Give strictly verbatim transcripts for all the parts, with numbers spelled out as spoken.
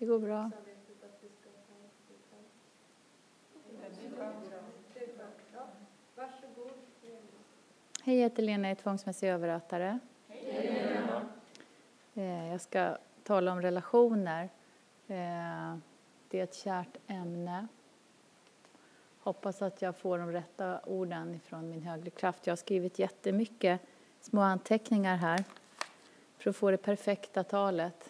Det går bra. Varsågod. Hej, jag heter Lena, jag är tvångsmässig överrättare. Hej. Jag ska tala om relationer. Det är ett kärt ämne. Hoppas att jag får de rätta orden från min högre kraft. Jag har skrivit jättemycket små anteckningar här för att få det perfekta talet.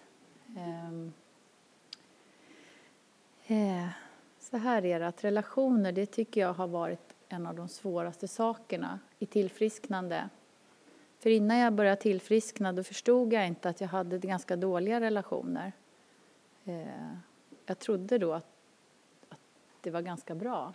Så här är det, att relationer, det tycker jag har varit en av de svåraste sakerna i tillfrisknande. För innan jag började tillfriskna då förstod jag inte att jag hade ganska dåliga relationer. Jag trodde då att, att det var ganska bra.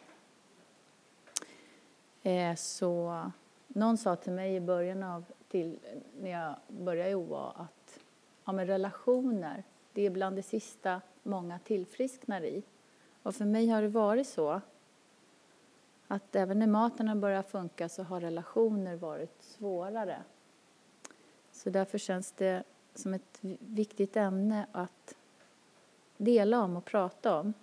Så någon sa till mig i början av, till, när jag började i O A, att ja, men relationer, det är bland det sista många tillfrisknar i. Och för mig har det varit så att även när maten har börjat funka så har relationer varit svårare. Så därför känns det som ett viktigt ämne att dela om och prata om.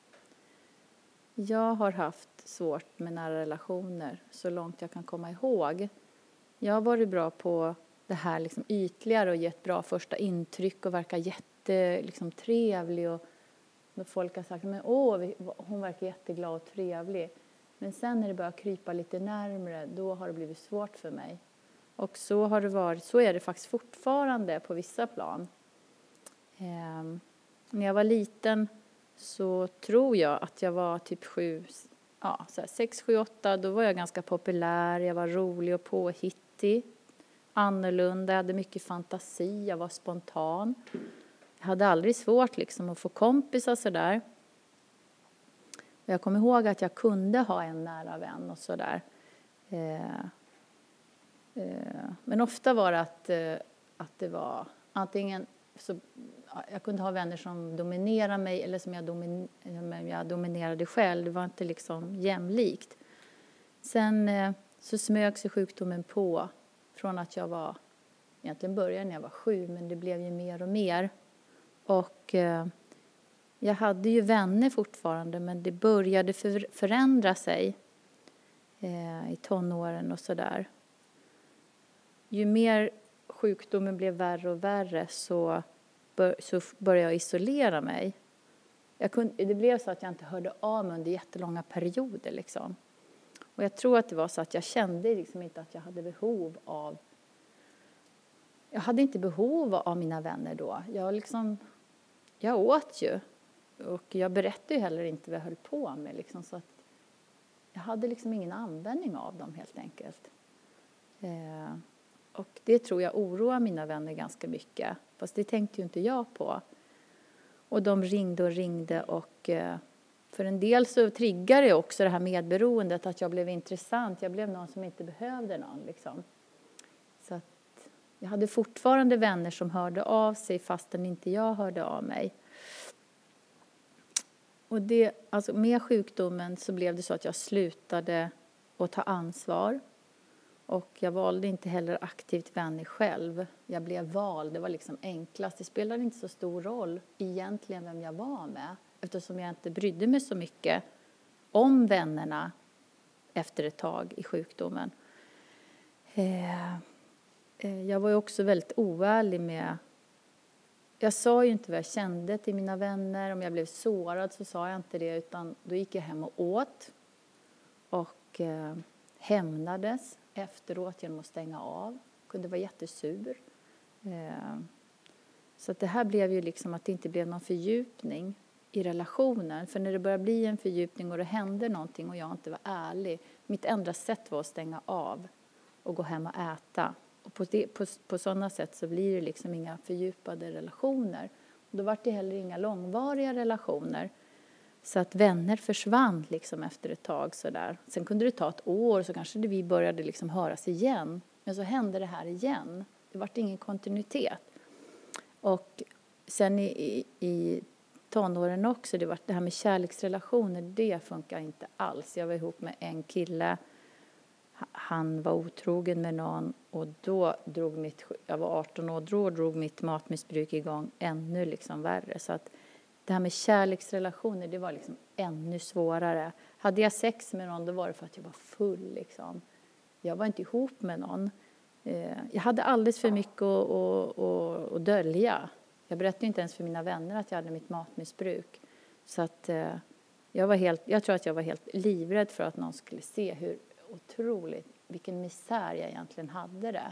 Jag har haft svårt med nära relationer så långt jag kan komma ihåg. Jag har varit bra på det här liksom ytligare och gett bra första intryck och verkar jätte liksom, trevlig. Och folk har sagt men åh, hon verkar jätteglad och trevlig. Men sen när det börjar krypa lite närmare, då har det blivit svårt för mig. Och så har det varit, så är det faktiskt fortfarande på vissa plan. Eh, när jag var liten så tror jag att jag var typ sju, ja, så här, sex, sju, åtta. Då var jag ganska populär, jag var rolig och påhittig. Annorlunda, jag hade mycket fantasi, jag var spontan. Jag hade aldrig svårt liksom, att få kompisar sådär. Jag kommer ihåg att jag kunde ha en nära vän och sådär. Eh, eh, men ofta var det att, eh, att det var antingen så, jag kunde ha vänner som dominerade mig eller som jag, domin, jag dominerade själv. Det var inte liksom jämlikt. Sen eh, så smög sig sjukdomen på från att jag var, egentligen började när jag var sju, men det blev ju mer och mer. Och eh, jag hade ju vänner fortfarande, men det började för, förändra sig eh, i tonåren och sådär. Ju mer sjukdomen blev värre och värre så, bör, så började jag isolera mig. Jag kunde, det blev så att jag inte hörde av mig under jättelånga perioder. Liksom. Och jag tror att det var så att jag kände liksom inte att jag hade behov av... Jag hade inte behov av mina vänner då. Jag, liksom, jag åt ju. Och jag berättade ju heller inte vad jag höll på med. Liksom, så att jag hade liksom ingen användning av dem helt enkelt. Eh, och det tror jag oroar mina vänner ganska mycket. Fast det tänkte ju inte jag på. Och de ringde och ringde. Och eh, för en del så triggade det också det här medberoendet. Att jag blev intressant. Jag blev någon som inte behövde någon. Liksom. Så att jag hade fortfarande vänner som hörde av sig fastän inte jag hörde av mig. Och det, alltså med sjukdomen så blev det så att jag slutade att ta ansvar. Och jag valde inte heller aktivt vänner själv. Jag blev vald, det var liksom enklast. Det spelade inte så stor roll egentligen vem jag var med. Eftersom jag inte brydde mig så mycket om vännerna efter ett tag i sjukdomen. Jag var ju också väldigt oärlig med... Jag sa ju inte vad jag kände till mina vänner. Om jag blev sårad så sa jag inte det. Utan då gick jag hem och åt. Och eh, hämnades efteråt genom att stänga av. Kunde vara jättesur. Eh, så att det här blev ju liksom att det inte blev någon fördjupning i relationen. För när det började bli en fördjupning och det hände någonting och jag inte var ärlig. Mitt enda sätt var att stänga av och gå hem och äta. Och på, det, på, på sådana sätt så blir det liksom inga fördjupade relationer. Och då var det heller inga långvariga relationer. Så att vänner försvann liksom efter ett tag. Sådär. Sen kunde det ta ett år så kanske vi började liksom höras igen. Men så hände det här igen. Det var ingen kontinuitet. Och sen i, i, i tonåren också, det var det här med kärleksrelationer, det funkar inte alls. Jag var ihop med en kille. Han var otrogen med någon och då drog mitt, jag var arton år, då drog mitt matmissbruk igång ännu liksom värre. Så att det här med kärleksrelationer, det var liksom ännu svårare. Hade jag sex med någon, då var det för att jag var full liksom. Jag var inte ihop med någon. Jag hade alldeles för mycket att, att, att, att dölja. Jag berättade inte ens för mina vänner att jag hade mitt matmissbruk. Så att jag var helt, jag tror att jag var helt livrädd för att någon skulle se hur otroligt, vilken misär jag egentligen hade det.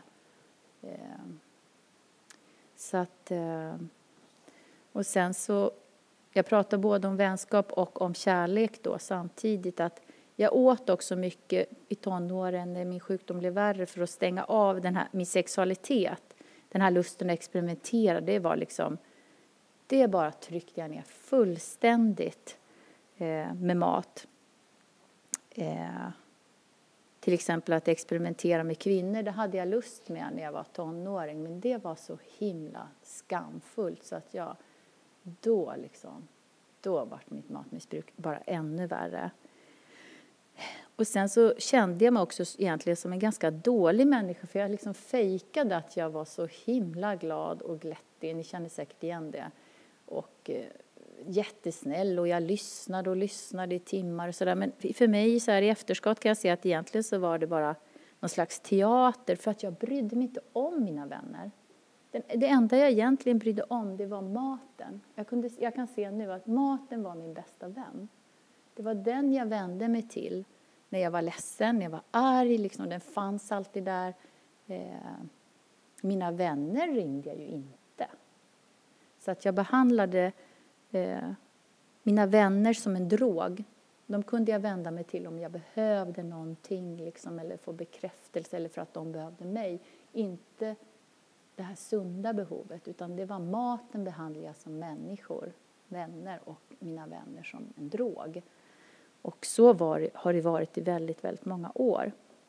Så att, och sen så, jag pratar både om vänskap och om kärlek då samtidigt, att jag åt också mycket i tonåren när min sjukdom blev värre för att stänga av den här, min sexualitet. Den här lusten att experimentera, det var liksom, det bara tryckte jag ner fullständigt eh, med mat. Eh, till exempel att experimentera med kvinnor, det hade jag lust med när jag var tonåring. Men det var så himla skamfullt så att jag, då liksom, då var mitt matmissbruk bara ännu värre. Och sen så kände jag mig också egentligen som en ganska dålig människa. För jag liksom fejkade att jag var så himla glad och glättig. Ni känner säkert igen det. Och eh, jättesnäll. Och jag lyssnade och lyssnade i timmar och sådär. Men för mig så här i efterskott kan jag se att egentligen så var det bara någon slags teater. För att jag brydde mig inte om mina vänner. Den, det enda jag egentligen brydde om, det var maten. Jag, kunde, jag kan se nu att maten var min bästa vän. Det var den jag vände mig till när jag var ledsen, när jag var arg. Liksom, den fanns alltid där. Eh, mina vänner ringde jag ju inte. Så att jag behandlade eh, mina vänner som en drog. De kunde jag vända mig till om jag behövde någonting. Liksom, eller få bekräftelse eller för att de behövde mig. Inte det här sunda behovet. Utan det var maten behandlade jag som människor. Vänner och mina vänner som en drog. Och så var, har det varit i väldigt, väldigt många år.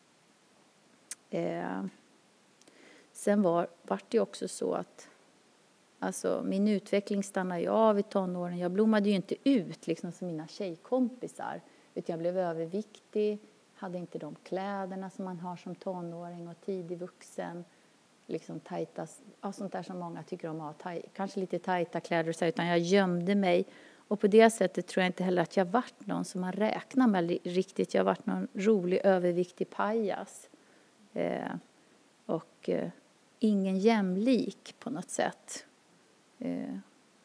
Eh, sen var, var det också så att alltså, min utveckling stannade ju av i tonåren. Jag blommade ju inte ut liksom, som mina tjejkompisar. Utan jag blev överviktig, hade inte de kläderna som man har som tonåring och tidig vuxen. Liksom tajta, ja, sånt där som många tycker om att ha. Taj, kanske lite tajta kläder och så, utan jag gömde mig. Och på det sättet tror jag inte heller att jag varit någon som man räknar med riktigt. Jag har varit någon rolig, överviktig pajas. Eh, och eh, ingen jämlik på något sätt. Eh,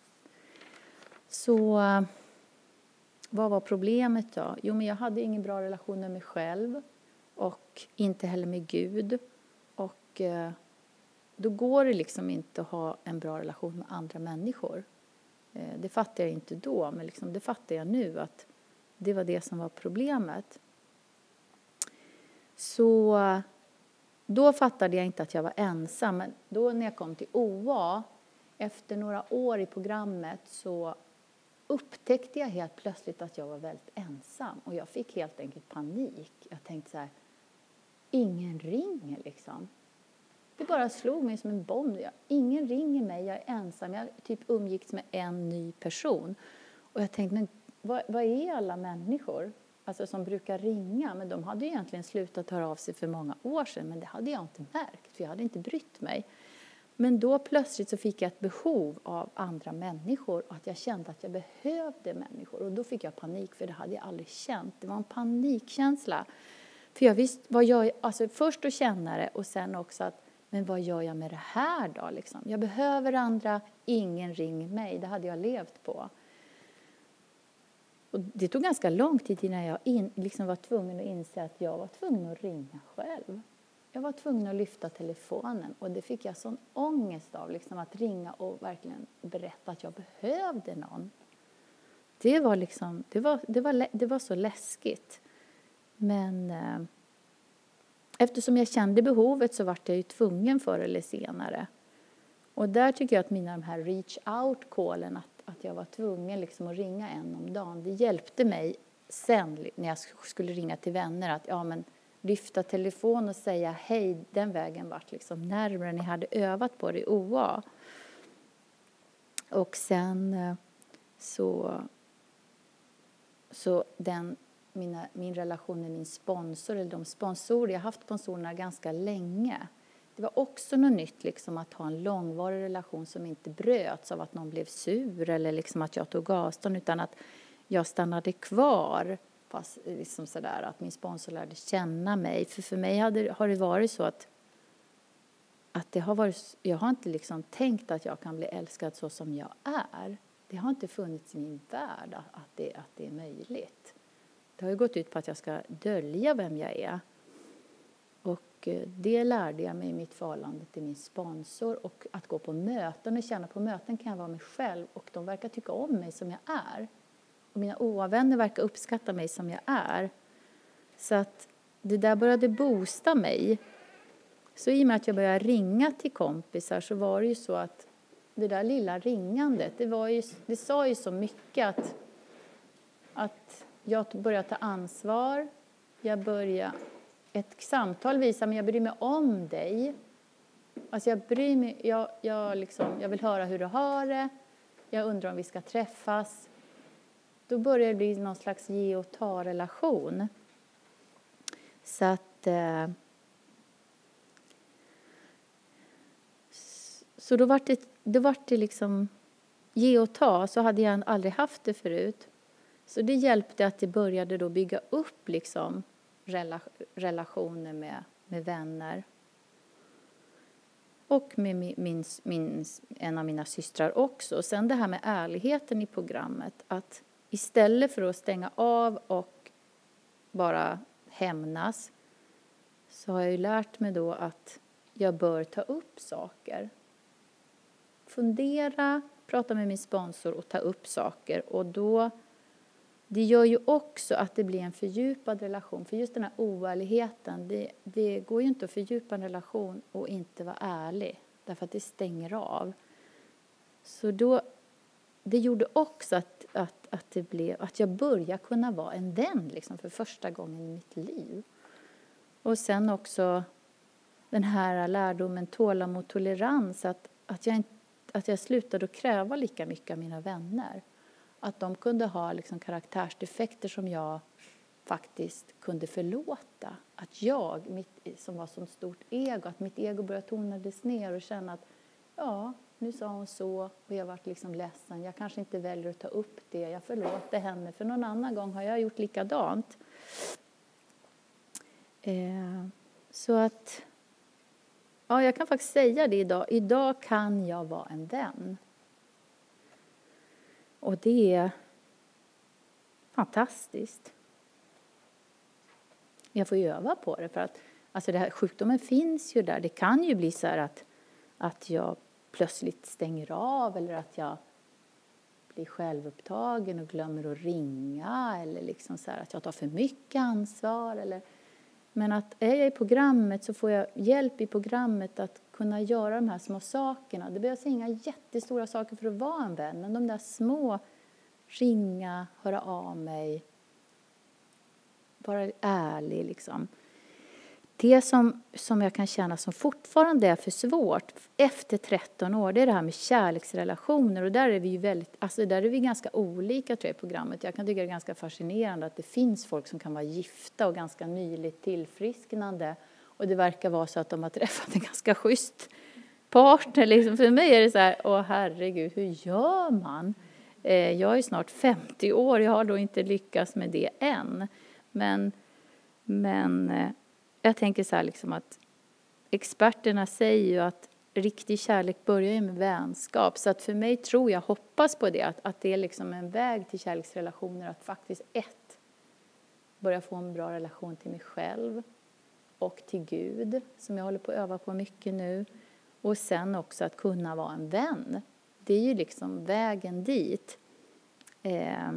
så eh, vad var problemet då? Jo, men jag hade ingen bra relation med mig själv. Och inte heller med Gud. Och eh, då går det liksom inte att ha en bra relation med andra människor. Det fattar jag inte då, men liksom det fattar jag nu att det var det som var problemet. Så då fattade jag inte att jag var ensam. Men då när jag kom till O A, efter några år i programmet så upptäckte jag helt plötsligt att jag var väldigt ensam. Och jag fick helt enkelt panik. Jag tänkte så här, ingen ringer liksom. Det bara slog mig som en bomb. Ingen ringer mig, jag är ensam. Jag typ umgicks med en ny person. Och jag tänkte, men vad, vad är alla människor alltså, som brukar ringa? Men de hade ju egentligen slutat höra av sig för många år sedan. Men det hade jag inte märkt, för jag hade inte brytt mig. Men då plötsligt så fick jag ett behov av andra människor. Och att jag kände att jag behövde människor. Och då fick jag panik, för det hade jag aldrig känt. Det var en panikkänsla. För jag visste, vad jag, alltså först att känna det och sen också att, men vad gör jag med det här då? Liksom? Jag behöver andra, ingen ringer mig. Det hade jag levt på. Och det tog ganska lång tid innan jag in, liksom var tvungen att inse att jag var tvungen att ringa själv. Jag var tvungen att lyfta telefonen. Och det fick jag sån ångest av. Liksom, att ringa och verkligen berätta att jag behövde någon. Det var, liksom, det var, det var, det var så läskigt. Men eh, eftersom jag kände behovet så var jag ju tvungen förr eller senare. Och där tycker jag att mina de här reach out-callen, att, att jag var tvungen liksom att ringa en om dagen, det hjälpte mig sen när jag skulle ringa till vänner att ja, men, lyfta telefon och säga hej, den vägen vart liksom närmare. Ni hade övat på det i O A. Och sen eh, så, så den Mina, min relation med min sponsor, eller de sponsorer, jag har haft sponsorerna ganska länge. det var också något nytt liksom, att ha en långvarig relation som inte bröts av att någon blev sur eller liksom, att jag tog avstånd, utan att jag stannade kvar. Fast, liksom sådär, att min sponsor lärde känna mig. För för mig hade, har det varit så att, att det har varit, jag har inte liksom tänkt att jag kan bli älskad så som jag är. Det har inte funnits i min värld att det, att det är möjligt. Det har ju gått ut på att jag ska dölja vem jag är. Och det lärde jag mig i mitt förhållande till min sponsor. Och att gå på möten och känna på möten kan jag vara mig själv. Och de verkar tycka om mig som jag är. Och mina ovänner verkar uppskatta mig som jag är. Så att det där började boosta mig. Så i och med att jag började ringa till kompisar så var det ju så att det där lilla ringandet, det, var ju, det sa ju så mycket att, att jag började ta ansvar. Jag började, ett samtal visar men jag bryr mig om dig. Alltså jag bryr mig, jag, jag, liksom, jag vill höra hur du har det. Jag undrar om vi ska träffas. Då börjar det bli någon slags ge och ta-relation. Så att... Eh, så då var det, då var det liksom ge och ta. Så hade jag aldrig haft det förut. Så det hjälpte att det började då bygga upp liksom rela, relationer med, med vänner. Och med min, min, min, en av mina systrar också. Och sen det här med ärligheten i programmet. Att istället för att stänga av och bara hämnas så har jag ju lärt mig då att jag bör ta upp saker. Fundera, prata med min sponsor och ta upp saker. Och då, det gör ju också att det blir en fördjupad relation. För just den här oärligheten, det, det går ju inte att fördjupa en relation och inte vara ärlig. Därför att det stänger av. Så då, det gjorde också att, att, att, det blev, att jag började kunna vara en vän liksom, för första gången i mitt liv. Och sen också den här lärdomen tålamod, tolerans. Att, att, jag, att jag slutade att kräva lika mycket av mina vänner. Att de kunde ha liksom karaktärsdefekter som jag faktiskt kunde förlåta. Att jag, mitt, som var så stort ego, att mitt ego började tonades ner och känna att ja, nu sa hon så och jag var liksom ledsen. Jag kanske inte väljer att ta upp det. Jag förlåter henne för någon annan gång har jag gjort likadant. Eh, så att ja, jag kan faktiskt säga det idag. Idag kan jag vara en vän. Och det är fantastiskt. Jag får ju öva på det. För att alltså det här, sjukdomen finns ju där. Det kan ju bli så här att, att jag plötsligt stänger av. Eller att jag blir självupptagen och glömmer att ringa. Eller liksom så här att jag tar för mycket ansvar. Eller, men att är jag i programmet så får jag hjälp i programmet att kunna göra de här små sakerna. Det behövs inga jättestora saker för att vara en vän. Men de där små, ringa, höra av mig, vara ärlig liksom. Det som, som jag kan känna som fortfarande är för svårt efter tretton år, det är det här med kärleksrelationer. Och där är vi ju väldigt, alltså där är vi ganska olika tror jag i programmet. Jag kan tycka det är ganska fascinerande att det finns folk som kan vara gifta och ganska nyligt tillfrisknande. Och det verkar vara så att de har träffat en ganska schysst partner. Liksom. För mig är det så här, åh herregud, hur gör man? Eh, jag är snart femtio år, jag har då inte lyckats med det än. Men, men eh, jag tänker så här liksom att experterna säger ju att riktig kärlek börjar ju med vänskap. Så att för mig tror jag, hoppas på det, att, att det är liksom en väg till kärleksrelationer. Att faktiskt ett, börja få en bra relation till mig själv och till Gud, som jag håller på att öva på mycket nu. Och sen också att kunna vara en vän. Det är ju liksom vägen dit. Eh,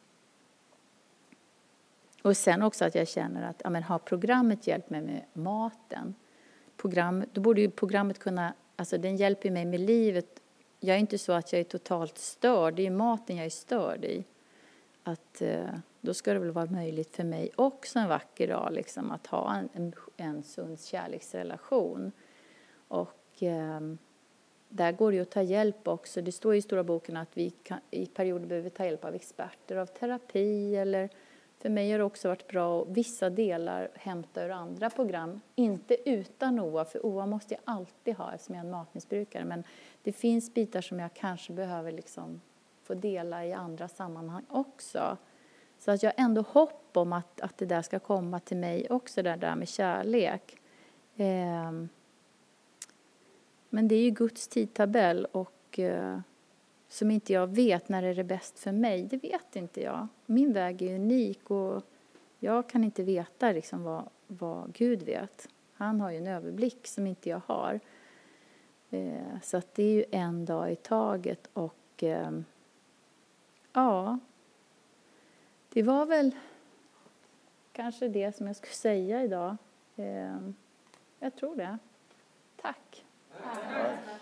och sen också att jag känner att ja, men har programmet hjälpt mig med maten. Program, då borde ju programmet kunna, alltså den hjälper mig med livet. Jag är inte så att jag är totalt störd, det är maten jag är störd i. Att eh, då ska det väl vara möjligt för mig också en vacker dag liksom, att ha en, en, en sund kärleksrelation. Och eh, där går det ju att ta hjälp också. Det står i stora boken att vi kan, i perioder behöver ta hjälp av experter, av terapi eller För mig har det också varit bra att vissa delar hämta ur andra program. Inte utan O A, för O A måste jag alltid ha eftersom jag är en matmissbrukare. Men det finns bitar som jag kanske behöver liksom få dela i andra sammanhang också. Så att jag har ändå hopp om att, att det där ska komma till mig också, det där med kärlek. Eh, men det är ju Guds tidtabell och eh, som inte jag vet när är det bäst för mig, det vet inte jag. Min väg är unik och jag kan inte veta liksom vad, vad Gud vet. Han har ju en överblick som inte jag har. Eh, så att det är ju en dag i taget och eh, ja, det var väl kanske det som jag skulle säga idag. Eh, jag tror det. Tack. Tack.